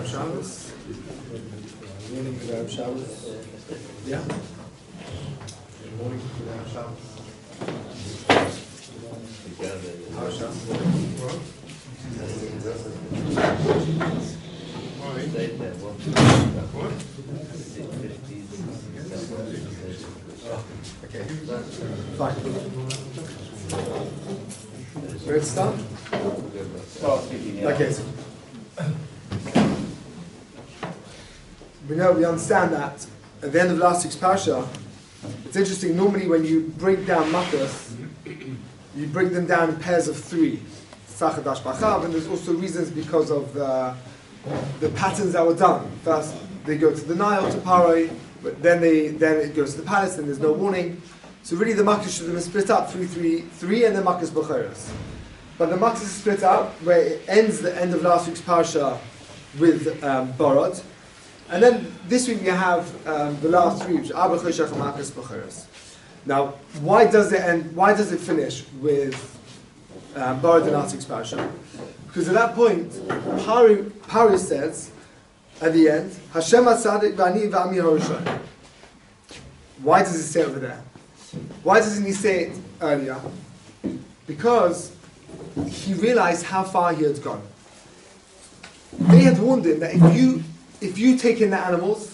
Shabbos. Morning, Erev Shabbos. Yeah. Morning, Erev Shabbos. How Shabbos? Okay. Fine. Ready to start? Okay. We understand that at the end of last week's parasha, it's interesting, normally when you break down makkos, you break them down in pairs of three. Sachadash Bachav, and there's also reasons because of the patterns that were done. First, they go to the Nile, to Paroi, but then it goes to the palace, and there's no warning. So really the makkos should have been split up, 3, 3, 3, and then makkos b'choros. But the makkos is split up, where it ends the end of last week's parasha with Borod. And then this week we have the last three, which are Choshech and makkos b'choros. Now, why does it finish with Borod and last week's parasha? Because at that point, Pari says, at the end, Hashem HaTzadik v'ani v'ami HaRishon. Why does he say it over there? Why doesn't he say it earlier? Because he realized how far he had gone. They had warned him that if you take in the animals,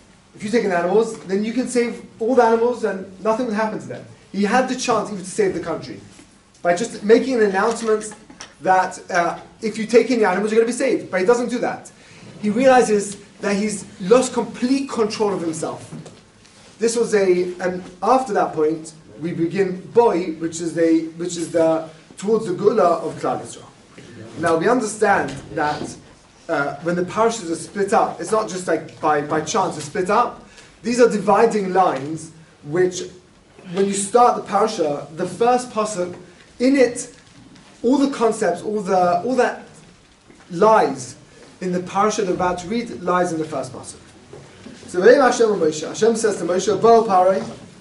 then you can save all the animals and nothing would happen to them. He had the chance even to save the country by just making an announcement that if you take in the animals, you're going to be saved. But he doesn't do that. He realizes that he's lost complete control of himself. This was and after that point, we begin Boi, which is towards the Gula of Klal Yisrael. Now we understand that when the parashas are split up, it's not just like by chance to split up. These are dividing lines, which when you start the parasha, the first pasuk, in it, all the concepts, all that lies in the parasha they're about to read lies in the first pasuk. So Hashem says to Moshe, Bo Paroi,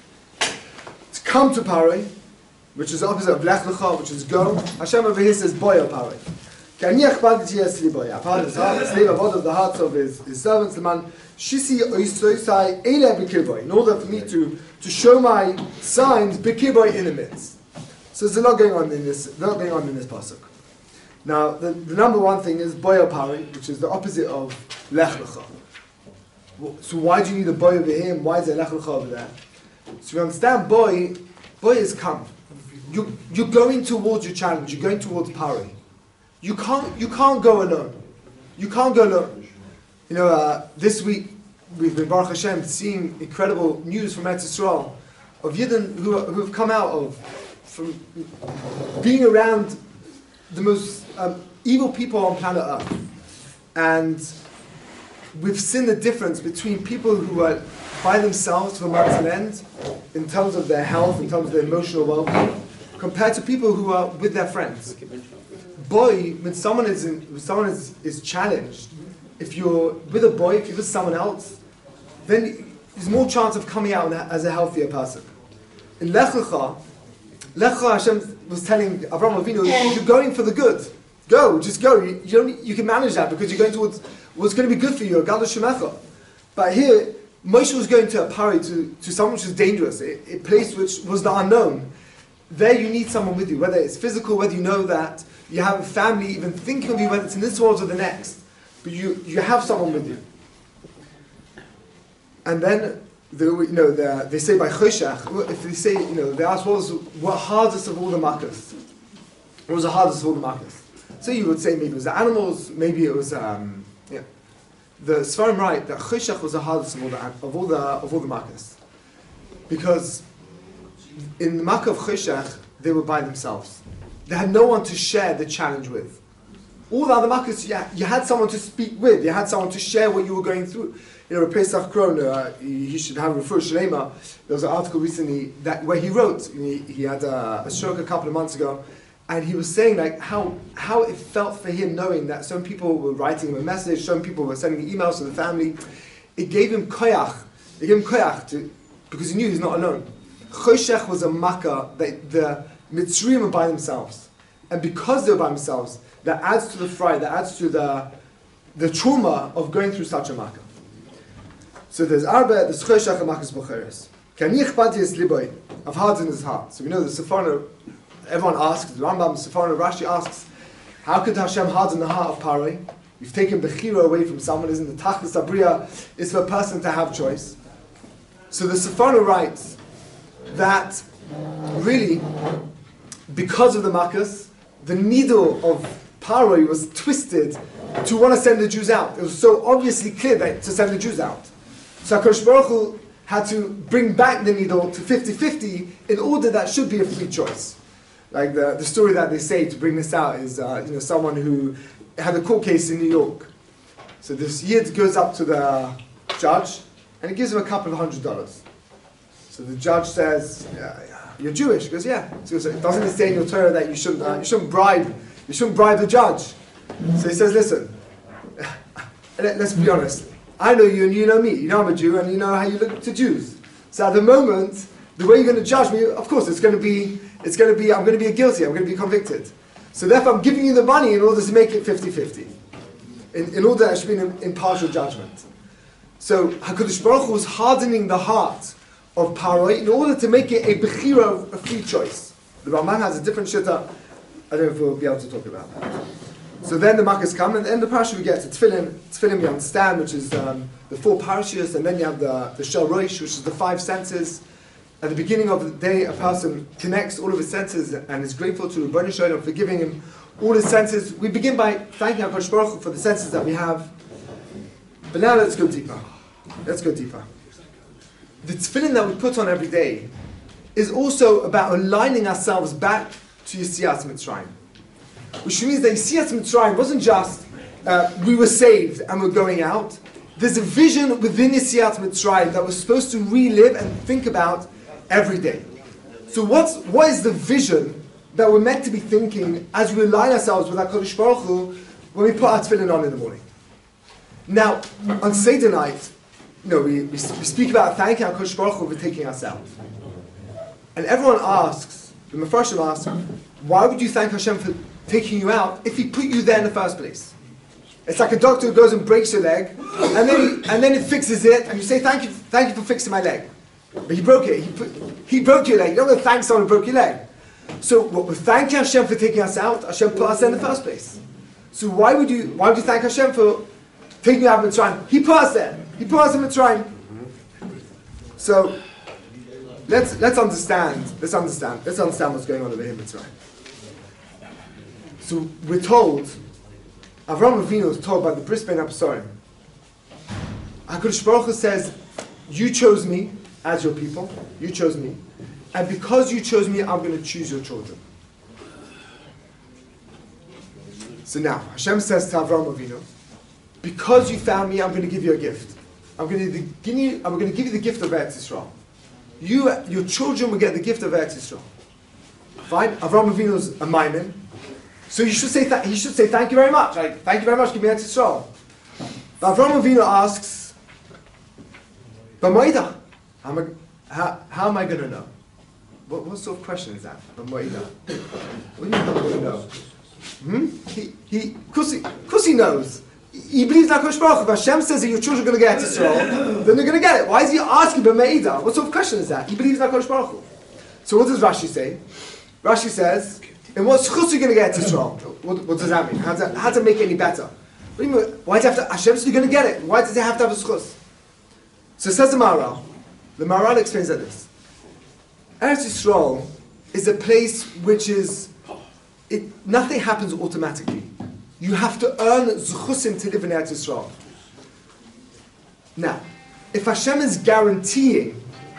to come to Paroi, which is the opposite of Lech Lecha, which is go. Hashem over here says Boyo Paroi. I've heard his heart, the slave of the hearts of his servants, the man Shisi Oisosai Eile B'Kirboy, in order for me to show my signs B'Kirboy in the midst. So there's a lot going on in this pasuk. Now the number one thing is Boyo Paroi, which is the opposite of Lech Lecha. So why do you need a boy over here and why is there Lech Lecha over there? So we understand boy is come. You're going towards your challenge, you're going towards Paroi. You can't go alone. You can't go alone. This week we've been Baruch Hashem seeing incredible news from Eretz Yisrael of Yidden who have come out from being around the most evil people on planet Earth. And we've seen the difference between people who are by themselves from months on end, in terms of their health, in terms of their emotional well-being, compared to people who are with their friends. Boy, when someone is challenged, if you're with a boy, if you're with someone else, then there's more chance of coming out as a healthier person. In Lech Lecha, Hashem was telling Avraham Avinu, you're going for the good. Go, just go. You can manage that because you're going towards what's going to be good for you, a Gadol Shemecha. But here, Moshe was going to a Paroi, to something which was dangerous, a place which was the unknown. There you need someone with you, whether it's physical, whether you know that you have a family even thinking of you, whether it's in this world or the next. But you have someone with you. And then they say by Choshech, if they say, they ask what hardest of all the makkos? What was the hardest of all the makkos? So you would say maybe it was the animals, maybe it was the Sfarim write that Choshech was the hardest of all the makkos. Because in the makkah of Choshech, they were by themselves. They had no one to share the challenge with. All the other makkos, you had someone to speak with, you had someone to share what you were going through. Pesach Kron, he should have Refuah Shlema. There was an article recently where he wrote, he had a stroke a couple of months ago, and he was saying how it felt for him knowing that some people were writing him a message, some people were sending emails to the family. It gave him koyach. Because he knew he's not alone. Choshech was a makkah that the Mitzrayim were by themselves. And because they were by themselves, that adds to the fright, that adds to the trauma of going through such a makkah. So there's Arba, there's Choshach HaMakas Bocheres. Kani Ichpati Es Liboy, of hearts in his heart. So we know the Sephorah, everyone asks, the Rambam, Sephorah, Rashi asks, how could Hashem harden the heart of Paroi? You've taken Bechira away from someone, isn't the Tachlis Abriya is for a person to have choice. So the Sephorah writes that really, because of the Makkos, the needle of Paroi was twisted to want to send the Jews out. It was so obviously clear that to send the Jews out. So HaKadosh Baruch Hu had to bring back the needle to 50-50 in order that should be a free choice. Like the story that they say to bring this out is someone who had a court case in New York. So this Yid goes up to the judge and he gives him a couple of $100. So the judge says, "You're Jewish?" He goes, "Yeah." So it doesn't say in your Torah that you shouldn't bribe the judge. So he says, "Listen, let's be honest. I know you and you know me. You know I'm a Jew and you know how you look to Jews. So at the moment, the way you're going to judge me, of course, I'm going to be guilty. I'm going to be convicted. So therefore, I'm giving you the money in order to make it 50-50. In order that it should be an impartial judgment." So HaKadosh Baruch Hu was hardening the heart of Paroi in order to make it a bechira, a free choice. The Ramban has a different shitta. I don't know if we'll be able to talk about that. So then the Makkos come, and in the parasha we get to Tefillin. Tefillin we understand, which is the 4 parashas, and then you have the Shel Rosh, which is the 5 senses. At the beginning of the day, a person connects all of his senses and is grateful to Rebbeinu Shalom for giving him all his senses. We begin by thanking HaKadosh Baruch Hu for the senses that we have. But now let's go deeper. The tefillin that we put on every day is also about aligning ourselves back to Yetzias Mitzrayim. Which means that Yetzias Mitzrayim wasn't just we were saved and we're going out. There's a vision within Yetzias Mitzrayim that we're supposed to relive and think about every day. So what is the vision that we're meant to be thinking as we align ourselves with HaKadosh Baruch Hu when we put our tefillin on in the morning? Now, on Seder night, we speak about thanking HaKadosh Baruch Hu for taking us out. And everyone asks, the Mefarshim asks, why would you thank Hashem for taking you out if He put you there in the first place? It's like a doctor who goes and breaks your leg, and then it fixes it, and you say, thank you for fixing my leg. But He broke it. He broke your leg. You don't go thank someone who broke your leg. So what we're thanking Hashem for taking us out, Hashem put us there in the first place. So why would you thank Hashem for taking you out of Mitzrayim? He put us there. He put us in Mitzrayim. So let's understand what's going on over here in Mitzrayim. So we're told, Avraham Avinu was told by the Bris Bein HaBesarim, HaKadosh Baruch Hu says, you chose me as your people, you chose me, and because you chose me, I'm going to choose your children. So now, Hashem says to Avraham Avinu, because you found me, I'm going to give you a gift. I'm going to give you the gift of Eretz Yisrael. Your children will get the gift of Eretz Yisrael. Fine? Avraham Avinu is a Maimon. So he should say thank you very much. Like, thank you very much, give me Eretz Yisrael. But Avraham Avinu asks, B'moida, how am I going to know? What sort of question is that? B'moida. What do you mean I'm going to know? Of course he knows. He believes in HaKadosh Baruch Hu. If Hashem says that your children are going to get Eretz Yisrael, then they're going to get it. Why is he asking B'meida? What sort of question is that? He believes in HaKadosh Baruch Hu. So what does Rashi say? Rashi says, in what schus are you going to get Eretz Yisrael? What does that mean? How does it make it any better? What do you mean? Why does it have to, Hashem says you're going to get it. Why does it have to have a schus? So says the Maharal. The Maharal explains like this. Eretz Yisrael is a place which is, nothing happens automatically. You have to earn zuchusim to live in Eretz Yisrael. Now, if Hashem is guaranteeing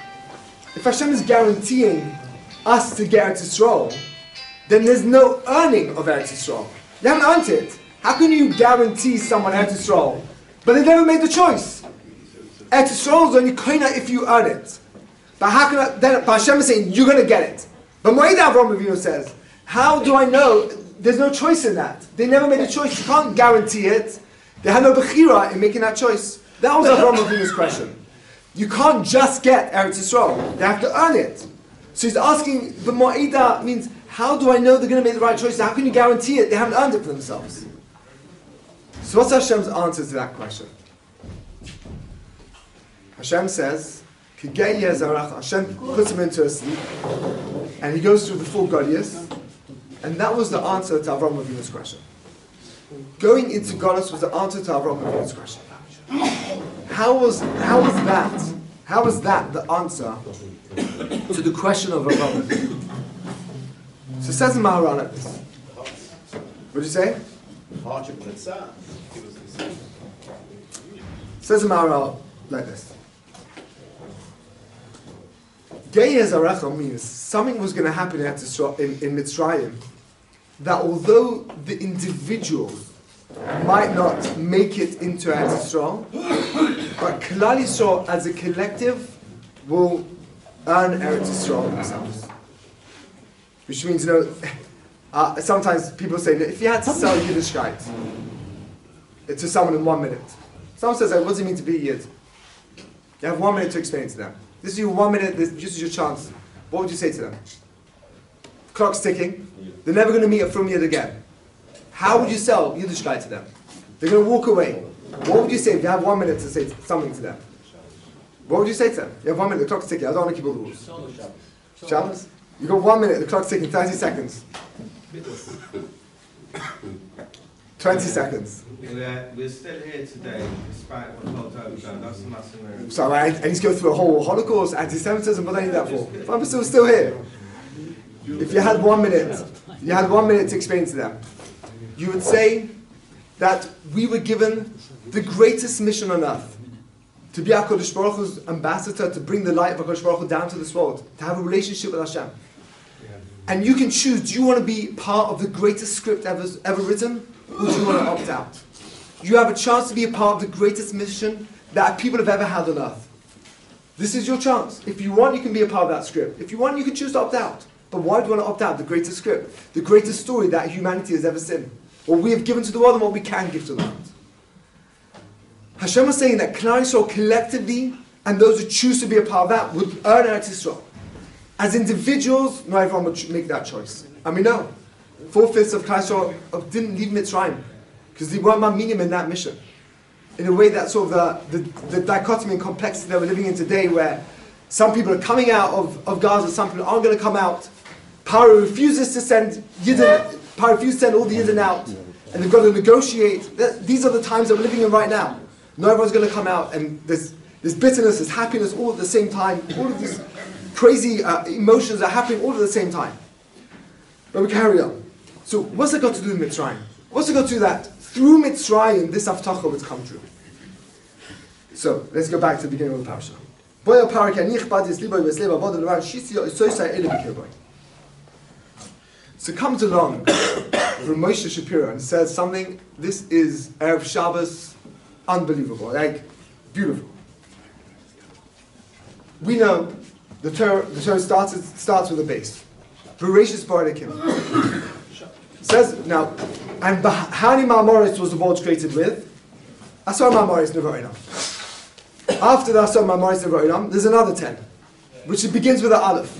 us to get Eretz Yisrael, then there's no earning of Eretz Yisrael. You haven't earned it. How can you guarantee someone Eretz Yisrael? But they never made the choice. Eretz Yisrael is only koina if you earn it. But how can but Hashem is saying you're going to get it. But Moed Avraham Avinu says, how do I know? There's no choice in that. They never made a choice. You can't guarantee it. They had no bechira in making that choice. That was Avraham Avinu's question. You can't just get Eretz Yisrael. They have to earn it. So he's asking, the Mo'ida means, how do I know they're going to make the right choice? How can you guarantee it? They haven't earned it for themselves. So what's Hashem's answer to that question? Hashem says, Hashem puts him into a sleep, and he goes through the full Goliath, and that was the answer to Avraham Avinu's question. Going into Goliath was the answer to Avraham Avinu's question. How was that the answer to the question of Avraham Avinu? So it says in Maharan like this. What did you say? Says in Maharal like this. Gei Zarecha means something was going to happen in Mitzrayim that although the individual might not make it into Eretz Yisrael, but Klal Yisrael as a collective will earn Eretz Yisrael themselves. Which means, sometimes people say, if you had to sell Yiddishkeit to someone in 1 minute, someone says, what does it mean to be Yid? You have 1 minute to explain it to them. This is your 1 minute, this is your chance. What would you say to them? Clock's ticking. They're never going to meet a Frum Yid again. How would you sell Yiddishkeit to them? They're going to walk away. What would you say if you have 1 minute to say something to them? What would you say to them? You have 1 minute, the clock's ticking. I don't want to keep all the rules. Shabbos? You got 1 minute, the clock's ticking, 30 seconds. 20 seconds. We're still here today, despite what holds over. That's a massive miracle. So I need to go through a whole Holocaust, anti-Semitism, what do I need that for? If I'm still here. If you had 1 minute, to explain to them, you would say that we were given the greatest mission on earth, to be HaKadosh Baruch Hu's ambassador, to bring the light of HaKadosh Baruch Hu down to this world, to have a relationship with Hashem. And you can choose, do you want to be part of the greatest script ever written, or do you want to opt out? You have a chance to be a part of the greatest mission that people have ever had on earth. This is your chance. If you want, you can be a part of that script. If you want, you can choose to opt out. But why do you want to opt out? The greatest script, the greatest story that humanity has ever seen. What we have given to the world and what we can give to the world. Hashem was saying that Klal Yisrael collectively, and those who choose to be a part of that, would earn Eretz Yisrael. As individuals, not everyone would make that choice. And we know, 4/5 of Klal Yisrael didn't leave Mitzrayim, because they weren't maminim in that mission. In a way that sort of the dichotomy and complexity that we're living in today, where some people are coming out of Gaza, some people aren't going to come out. Paro refuses to send Yidden, Paro refuses to send all the Yidden out, and they've got to negotiate. These are the times that we're living in right now. Not everyone's going to come out, and there's bitterness, there's happiness all at the same time. All of these crazy emotions are happening all at the same time. But we carry on. So what's it got to do with Mitzrayim? What's it got to do that through Mitzrayim this Haftacha would come true? So let's go back to the beginning of the parasha. So comes along from Moshe Shapiro and says something. This is Erev Shabbos, unbelievable, like beautiful. We know the Torah starts with a base. Bereshis bara Elokim. Says now, and how many Ma'amoris was the world created with? Asar Ma'amoris Nevo'inam. After the Asar Ma'amoris Nevo'inam, there's another 10, which begins with the Aleph.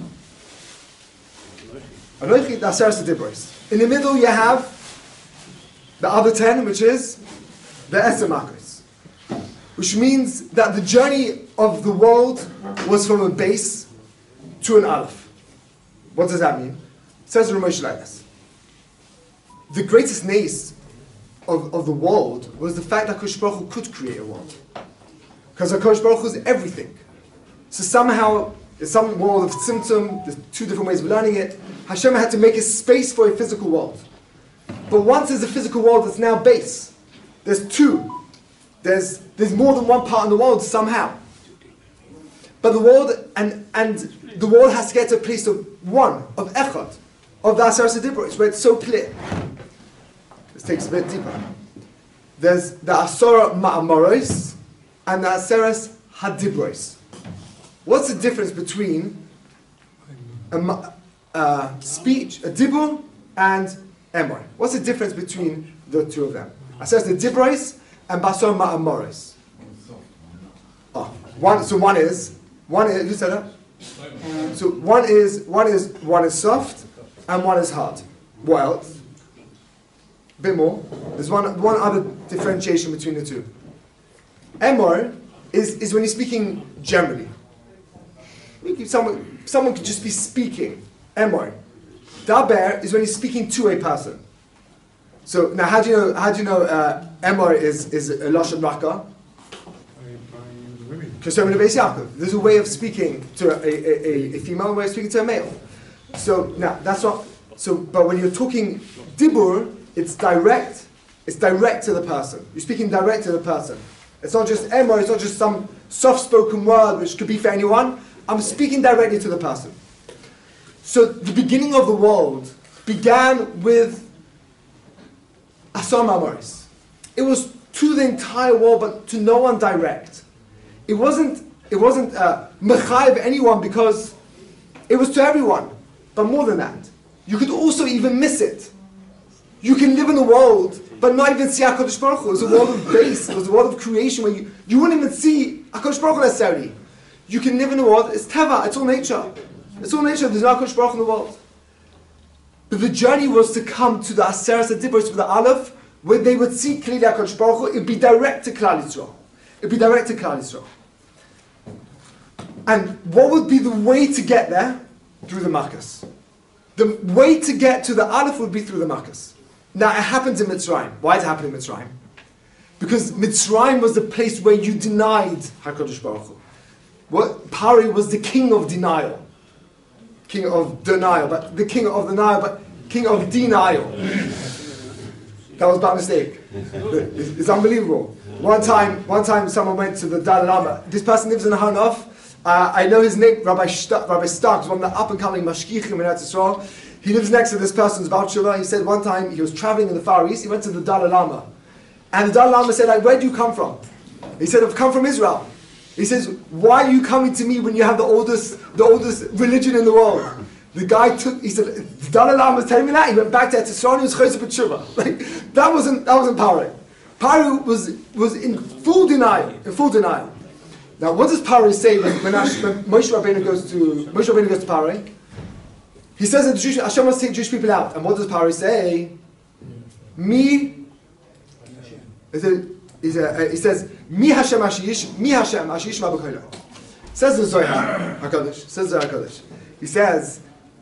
Anochi Aseres Dibros. In the middle, you have the other 10, which is the Eser Makos, which means that the journey of the world was from a base to an Aleph. What does that mean? It says in Ramesh like this. The greatest nace of the world was the fact that HaKadosh Baruch Hu could create a world. Because HaKadosh Baruch Hu is everything. So somehow, in some world of symptom, there's two different ways of learning it, Hashem had to make a space for a physical world. But once there's a physical world that's now base, there's two. There's more than one part in the world somehow. But the world, and the world has to get to a place of one, of echad, of the Aseres Dibros, where it's so clear. This takes a bit deeper. There's the Asara Ma'amoros and the Aseres Hadibros. What's the difference between speech, a dibur, and emor? What's the difference between the two of them? Aseres Dibros and Basar Ma'amoros. One is, who said that? So one is soft and one is hard. What else? a bit more. There's one other differentiation between the two. Emor is when you're speaking generally. Someone could just be speaking. Emor. Daber is when you're speaking to a person. So now, how do you know Emor is a lashon raka? There's a way of speaking to a female, and a way of speaking to a male. So now that's not. So, but when you're talking dibur, it's direct. It's direct to the person. You're speaking direct to the person. It's not just emor. It's not just some soft-spoken word which could be for anyone. I'm speaking directly to the person. So the beginning of the world began with asar mamoris. It was to the entire world, but to no one direct. It wasn't mechayev anyone because it was to everyone. But more than that, you could also even miss it. You can live in a world, but not even see HaKadosh Baruch Hu. It was a world of base. It was a world of creation where you wouldn't even see HaKadosh Baruch Hu necessarily. You can live in a world, it's teva, it's all nature. It's all nature, there's no HaKadosh Baruch Hu in the world. But the journey was to come to the Aseret HaDibros with the Aleph, where they would see clearly HaKadosh Baruch Hu. It'd be direct to Klal Yisrael. It'd be direct to Klal Yisrael. And what would be the way to get there? Through the Makkos. The way to get to the Aleph would be through the Makkos. Now it happens in Mitzrayim. Why does it happen in Mitzrayim? Because Mitzrayim was the place where you denied HaKadosh Baruch Hu. Pari was the king of denial. King of denial, but the king of denial, but king of denial. That was by mistake. It's unbelievable. One time someone went to the Dalai Lama. This person lives in the Hanof. I know his name, Rabbi Stark, one of the up-and-coming mashgichim in Eretz Yisrael. He lives next to this person's Baal Tshuva. He said one time he was traveling in the Far East. He went to the Dalai Lama. And the Dalai Lama said, like, where do you come from? He said, I've come from Israel. He says, why are you coming to me when you have the oldest religion in the world? The guy he said, the Dalai Lama was telling me that. He went back to Eretz Yisrael and he was chosed with Tshuva. Like, that wasn't Pari. Pari was in full denial, Now, what does Pari say when Moshe Rabbeinu goes to Pari? He says that Hashem wants to take Jewish people out. And what does Pari say? He says, Mi Hashem Ashish Ma'b'kolah. Says the Zohar HaKadosh. He says,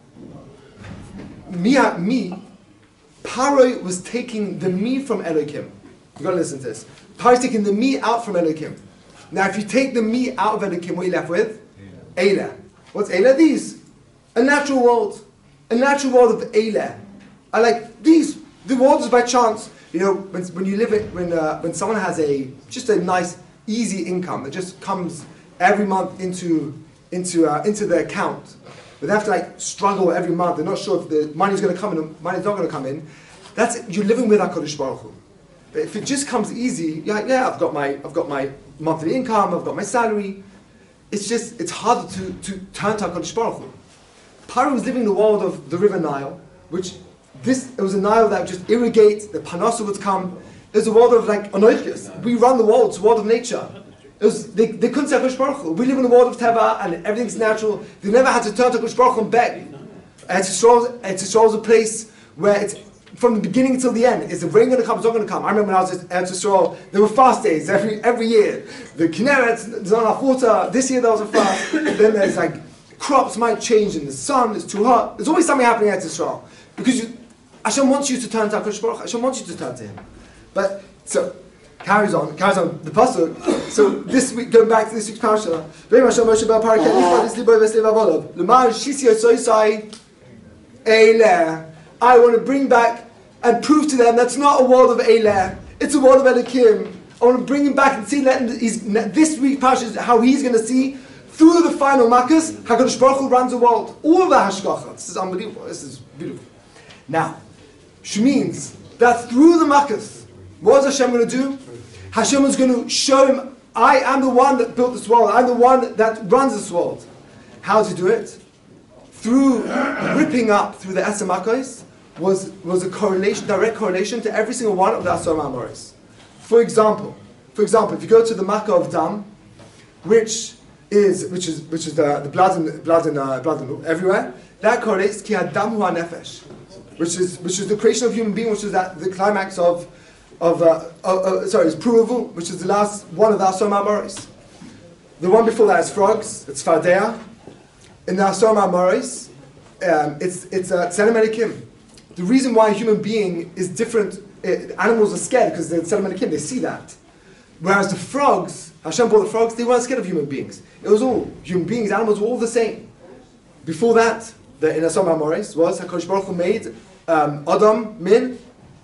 Pari was taking the me from Elokim. You've got to listen to this. Pari is taking the me out from Elokim. Now, if you take the me out of Elokim, what are you left with? Eilah. What's Eilah? These. A natural world. A natural world of Eilah. I like these. The world is by chance. You know, when you live it, when someone has just a nice, easy income that just comes every month into their account, but they have to like struggle every month. They're not sure if the money's going to come in, or money's not going to come in. You're living with HaKadosh Baruch Hu. But if it just comes easy, you're like, yeah, I've got my monthly income, I've got my salary. It's harder to turn to HaKadosh Baruch Hu. Pari was living in the world of the river Nile, it was a Nile that would just irrigate, the Panasa would come. It was a world of like Anoichius. We run the world, it's a world of nature. They couldn't say HaKadosh Baruch Hu. We live in the world of Teva and everything's natural. They never had to turn to HaKadosh Baruch Hu and beg. Eretz Yisrael is a place where it's from the beginning till the end. Is the rain going to come? It's not going to come. I remember when I was at Eretz Yisrael, there were fast days every year. The Kinneret, there's not enough water. This year there was a fast. Then there's like crops might change in the sun. It's too hot. There's always something happening at Eretz Yisrael because Hashem wants you to turn to HaKadosh Baruch Hu. Hashem wants you to turn to Him. But so carries on the pasuk. So this week, going back to this week's parasha, I want to bring back and prove to them that's not a world of Eilah, it's a world of Elokim. I want to bring him back and see this week's parasha is how he's going to see through the final Makkos, HaKadosh Baruch Hu runs the world. All the hashgacha. This is unbelievable. This is beautiful. Now, which means that through the Makkos, what is Hashem going to do? Hashem is going to show him, I am the one that built this world. I'm the one that runs this world. How to do it? Through ripping up through the Eser Makkos was a correlation, direct correlation to every single one of the Asar Ma'amoros. For example, if you go to the Makkah of Dam, which is the blood in everywhere, that correlates ki Adam hu nefesh. which is the creation of human being, which is the climax of it's Pruvu, which is the last one of the Asor Ma'amoros. The one before that is frogs. It's Fardea. In the Asor Ma'amoros, it's Tzelem Elikim. The reason why a human being is different, animals are scared because they're Tzelem Elikim. They see that. Whereas the frogs, Hashem brought the frogs, they weren't scared of human beings. It was all human beings, animals were all the same. Before that, in Asor Ma'amoros was HaKadosh Baruch Hu made Adam min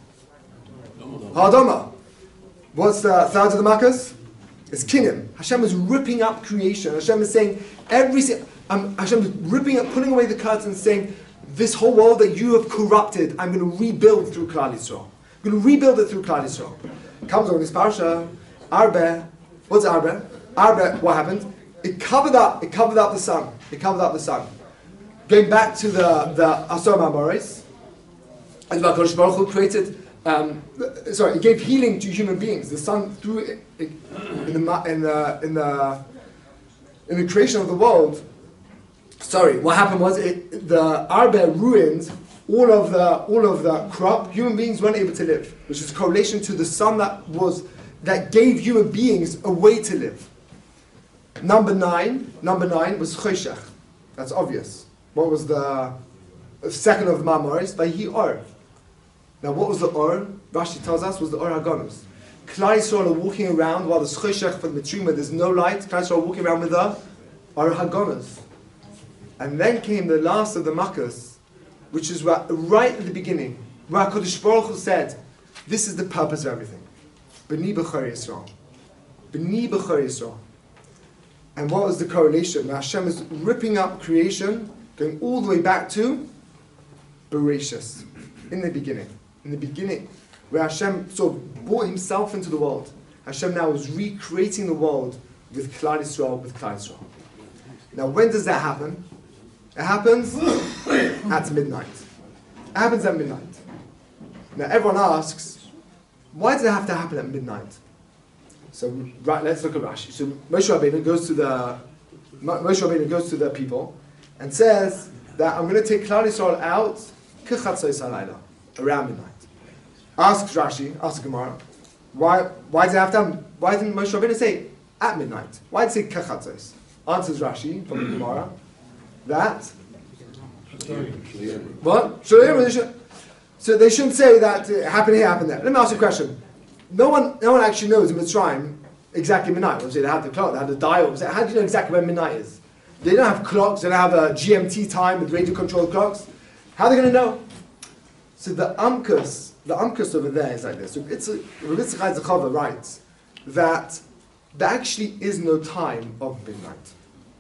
Ha'adama. What's the third of the Makkos? It's Kinim. Hashem is ripping up creation. Hashem is saying Hashem is ripping up, pulling away the curtains, saying, this whole world that you have corrupted, I'm going to rebuild through Klal Yisrael. I'm going to rebuild it through Klal Yisrael. Comes on this parsha, Arbe. What's Arbe? Arbe, what happened? It covered up the sun. It covered up the sun. Going back to the Asor Ma'amoros, and HaKadosh Baruch Hu created. It gave healing to human beings. The sun through it, in the creation of the world. What happened was the Arbe ruined all of the crop. Human beings weren't able to live, which is a correlation to the sun that gave human beings a way to live. Number nine was Choshech. That's obvious. What was the second of the Ma'amoros? Vayhi Or. Now, what was the Or? Rashi tells us was the Or HaGanuz. Klal Yisrael are walking around while there's Choshech for the Mitzrayim, there's no light. Klal Yisrael are walking around with the Or HaGanuz. And then came the last of the Makkos, which is right at the beginning, where HaKadosh Baruch Hu said, this is the purpose of everything. B'ni b'chor Yisrael. B'ni b'chor Yisrael. And what was the correlation? Now Hashem is ripping up creation, going all the way back to Bereshis, in the beginning. In the beginning, where Hashem sort of brought himself into the world. Hashem now is recreating the world with Klal Yisrael, Now when does that happen? It happens at midnight. It happens at midnight. Now everyone asks, why does it have to happen at midnight? So let's look at Rashi. So Moshe Rabbeinu goes to the people and says that I'm going to take Klal Yisrael out k'chatzos halayla, around midnight. Asks Rashi, asks Gemara, why does it have to happen? Why didn't Moshe Rabbeinu say at midnight? Why did it say k'chatzos? Answers Rashi from the Gemara that what? So they shouldn't say that it happened here, happened there. Let me ask you a question. No one actually knows in Mitzrayim exactly midnight. Obviously, they have the clock, they have the dial. How do you know exactly when midnight is? They don't have clocks. They don't have a GMT time with radio-controlled clocks. How are they going to know? So the Amkus over there is like this. So Rabbi Yitzchak Zechava writes that there actually is no time of midnight.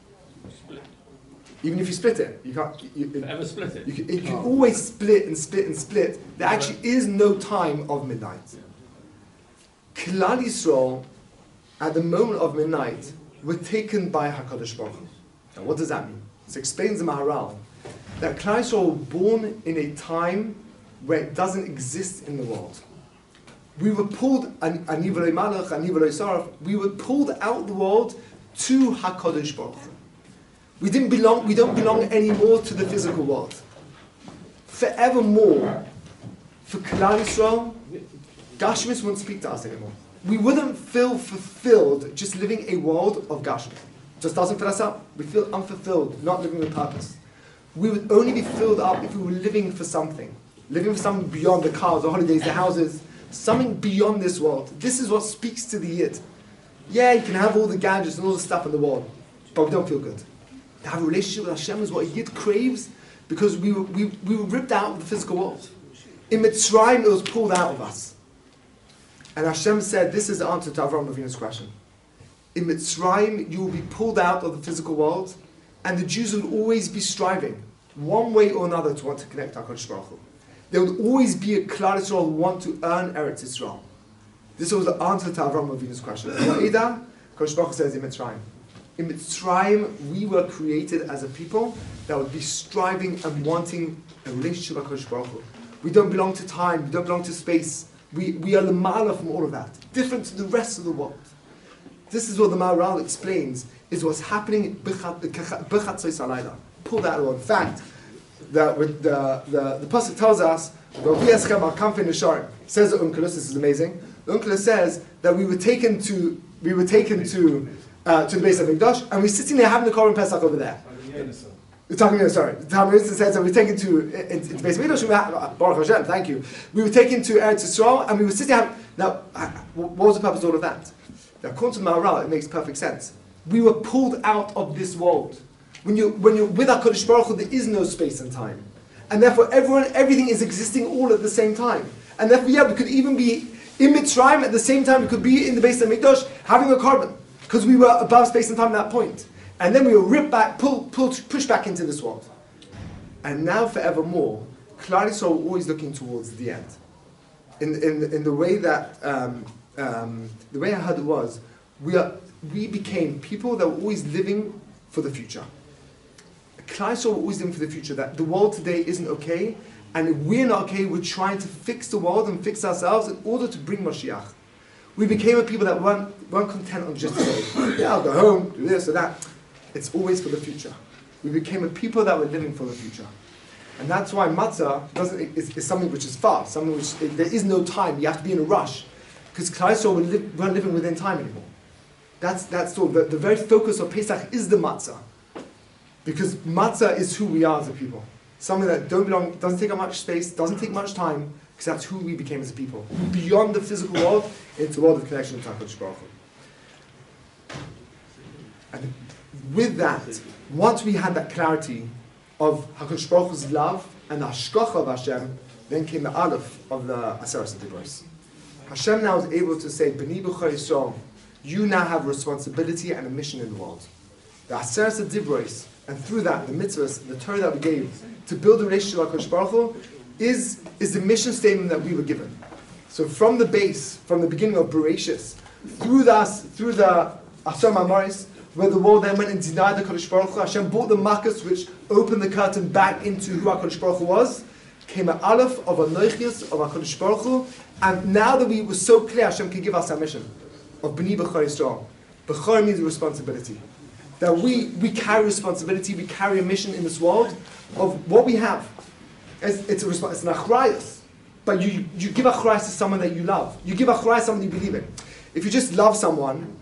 Even if you split it, you can't. Ever split it? You can always split and split and split. There actually is no time of midnight. Klal Yisrael, at the moment of midnight, were taken by HaKadosh Baruch Hu. Now, what does that mean? It explains the Maharal that Klal Yisrael were born in a time where it doesn't exist in the world. We were pulled, Ani v'lo malach, Ani v'lo saraf, we were pulled out of the world to HaKadosh Baruch Hu. We don't belong anymore to the physical world. Forevermore, for Klal Yisrael, Gashmis wouldn't speak to us anymore. We wouldn't feel fulfilled just living a world of Gashmis. Just doesn't fill us up. We feel unfulfilled, not living with purpose. We would only be filled up if we were living for something beyond the cars, the holidays, the houses, something beyond this world. This is what speaks to the Yid. Yeah, you can have all the gadgets and all the stuff in the world, but we don't feel good. To have a relationship with Hashem is what a Yid craves, because we were ripped out of the physical world. In Mitzrayim, it was pulled out of us. And Hashem said, this is the answer to Avraham Avinu's question. In Mitzrayim, you will be pulled out of the physical world, and the Jews will always be striving, one way or another, to want to connect to HaKadosh Baruch Hu. There would always be a Klal Yisrael who want to earn Eretz Yisrael. This was the answer to Avraham Avinu's question. HaKadosh Baruch Hu says in Mitzrayim. In Mitzrayim, we were created as a people that would be striving and wanting a relationship with HaKadosh Baruch Hu. We don't belong to time, we don't belong to space. We are Lamala from all of that, different to the rest of the world. This is what the Maharal explains, is what's happening B'chatzos halayla. Pull that on. In fact, that with the pasuk tells us, says the Onkelos, this is amazing. The Onkelos says that we were taken to the base of Mikdash, and we're sitting there having the Korban Pesach over there. The Talmud says that we were taken to the base of Mikdash. Baruch Hashem, thank you. We were taken to Eretz Yisrael, and we were sitting. Now, what was the purpose of all of that? Now, according to Maharal, it makes perfect sense. We were pulled out of this world. When you're with HaKadosh Baruch Hu, there is no space and time. And therefore everything is existing all at the same time. And therefore, we could even be in Mitzrayim at the same time. We could be in the base of Mikdash having a carbon. Because we were above space and time at that point. And then we were ripped back, pushed back into this world. And now forevermore, Klal Yisrael are always looking towards the end. In the way that, the way I heard it was, we became people that were always living for the future. Klal Yisrael were always living for the future, that the world today isn't okay, and if we're not okay, we're trying to fix the world and fix ourselves in order to bring Mashiach. We became a people that weren't content on just saying, yeah, I'll go home, do this or that. It's always for the future. We became a people that were living for the future. And that's why matzah is something which is fast, something which there is no time. You have to be in a rush, because Klal Yisrael weren't living within time anymore. That's all. The very focus of Pesach is the matzah, because matzah is who we are as a people. Something that doesn't take up much space, doesn't take much time, because that's who we became as a people. Beyond the physical world, into a world of connection with HaKadosh Baruch Hu. And with that, once we had that clarity of HaKadosh Baruch Hu's love and the hashgacha of Hashem, then came the aleph of the Aseret Dibros. Hashem now is able to say, B'ni b'chol Yisrael, you now have a responsibility and a mission in the world. The Aseret Dibros, and through that, the mitzvahs, the Torah that we gave, to build a relationship with HaKadosh Baruch Hu, is the mission statement that we were given. So from the base, from the beginning of Bereshis, through the Asar Mamaris, where the world then went and denied the Kodesh Baruch Hu, Hashem brought the Makkos which opened the curtain back into who HaKadosh Baruch Hu was, came an aleph of a noichius of HaKadosh Baruch Hu, and now that we were so clear, Hashem can give us our mission of B'ni B'chol Yisrael. B'chol means responsibility. That we carry responsibility, we carry a mission in this world of what we have. It's an achrayus. But you give achrayus to someone that you love. You give achrayus to someone you believe in. If you just love someone,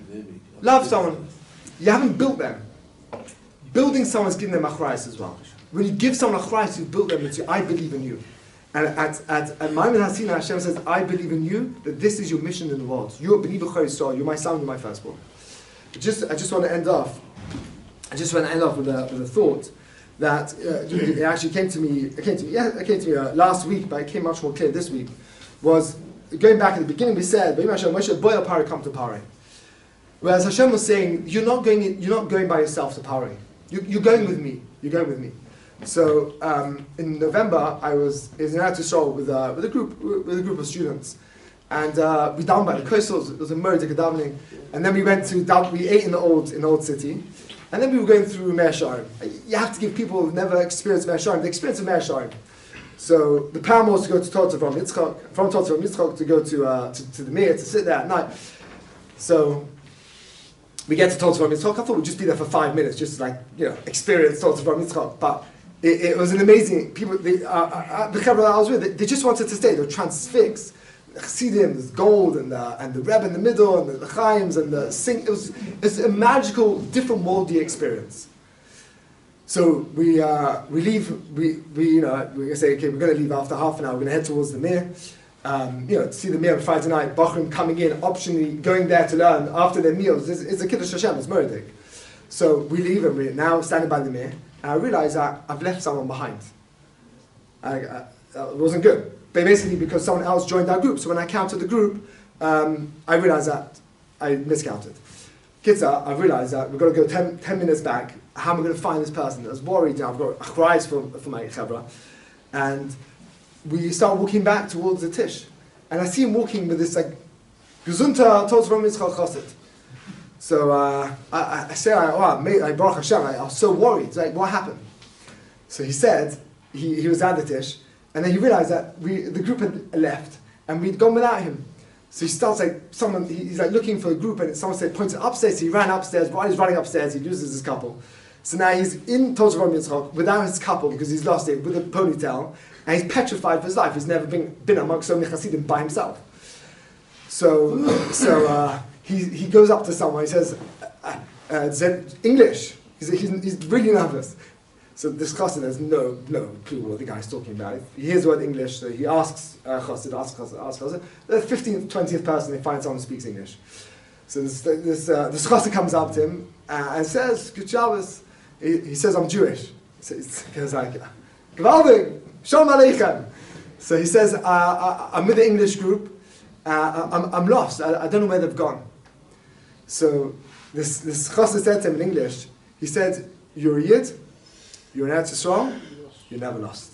you haven't built them. Building someone is giving them achrayus as well. When you give someone achrayus, you've built them into I believe in you. And at Maimon HaSinai, Hashem says, I believe in you, that this is your mission in the world. You're B'ni B'chol Yisrael, you're my son, you're my firstborn. I just want to end off with a thought that it actually came to me last week, but it came much more clear this week. Was going back at the beginning, we said, Moshe boy Pari come to Pari. Whereas Hashem was saying, you're not going by yourself to Pari. You're going with me. You're going with me. So in November, I was in Eretz Yisrael with a group of students, and we down by the coastals. It was a murder davening, and then we ate in the old city. And then we were going through Meir Sharim. You have to give people who've never experienced Meir Sharim the experience of Meir Sharim. So the plan was to go to Torah from Yitzchak, from Torah from Yitzchak to go to the Meir, to sit there at night. So we get to Torah from Yitzchak. I thought we'd just be there for 5 minutes, just experience Torah from Yitzchak. But it was an amazing, the Chevra that I was with, they just wanted to stay. They were transfixed. The Chassidim, there's gold, and the Rebbe in the middle, and the Chaims, and the sing. It's a magical, different worldly experience. So we leave. We're gonna say, okay, we're gonna leave after half an hour. We're gonna head towards the Mir. To see the Mir on Friday night. Bachrim coming in, optionally going there to learn after their meals. It's a Kiddush Hashem. It's Murdik. So we leave, and we're now standing by the Mir. And I realize that I've left someone behind. It wasn't good. But basically because someone else joined our group. So when I counted the group, I realized that I miscounted. Kitzah, I realized that we've got to go 10 minutes back. How am I going to find this person? I was worried. I've got cries for my chevra. And we start walking back towards the Tish. And I see him walking with this Gesundta Torah from Yitzchak Chassid. So I say, Baruch Hashem, I was so worried. Like, what happened? So he said, he was at the Tish. And then he realized that the group had left, and we'd gone without him. So he starts he's looking for a group, and someone pointed upstairs. So he ran upstairs. While he's running upstairs, he loses his couple. So now he's in Tosh Yitzchak without his couple because he's lost it, with a ponytail, and he's petrified for his life. He's never been amongst so many Hasidim by himself. So he goes up to someone. He says, English. He's really nervous. So this chassid has no clue what the guy's talking about. He hears the word English, so he asks chassid. The 15th, 20th person, they find someone who speaks English. So this chassid comes up to him and says, "Good Shabbos." He says, "I'm Jewish." So he goes like, "Gewaldig, Shalom Aleichem." So he says, "I'm with the English group. I'm lost. I don't know where they've gone." So this chassid said to him in English. He said, "You're a Yid. You're an Eretz Yisrael. You're never lost."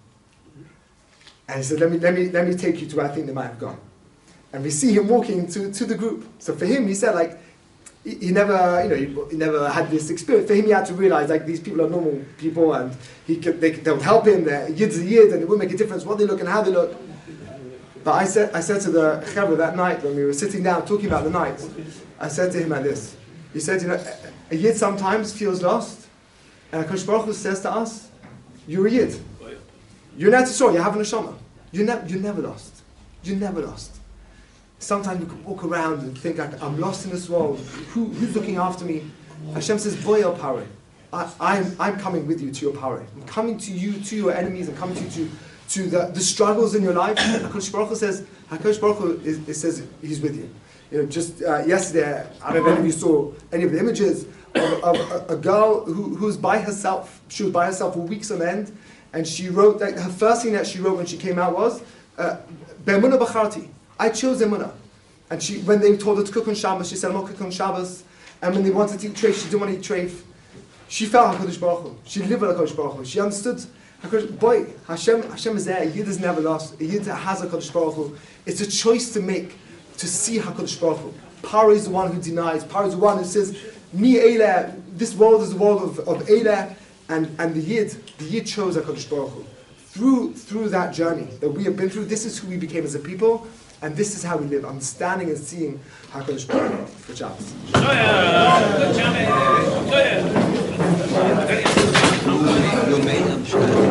And he said, let me take you to where I think they might have gone. And we see him walking to the group. So for him, he said, like, he never had this experience. For him, he had to realize, like, these people are normal people, and they would help him. They're Yid's a Yid, and it would make a difference what they look and how they look. But I said to the Chevra that night, when we were sitting down talking about the night, I said to him like this. He said, a Yid sometimes feels lost, and HaKadosh Baruch Hu says to us, "You're a Yid. You're an Eretz Yisrael. You have a neshama. You're never lost. You're never lost." Sometimes we can walk around and think, like, I'm lost in this world. Who's looking after me? Hashem says, "Boy el parei." I'm coming with you to your parei. I'm coming to you, to your enemies. I'm coming to you to the struggles in your life. HaKadosh Baruch Hu says, it says He's with you. Just yesterday, I don't know if you saw any of the images of a girl who was by herself. She was by herself for weeks on end, and she wrote, like, her first thing that she wrote when she came out was, "Be'emunah b'charti." I chose emunah. And when they told her to cook on Shabbos, she said, "I'm not cooking on Shabbos." And when they wanted to eat treif, she didn't want to eat treif. She felt HaKadosh Baruch Hu. She lived with HaKadosh Baruch Hu. She understood, Hashem is there. A Yid is never lost. A Yid has HaKadosh Baruch Hu. It's a choice to make, to see HaKadosh Baruch Hu. Parei is the one who denies. Parei is the one who says, "Mi Eileh." This world is the world of Eileh, and the Yid chose HaKadosh Baruch Hu. Through that journey that we have been through, this is who we became as a people, and this is how we live, understanding and seeing HaKadosh Baruch Hu. Good job. Good job.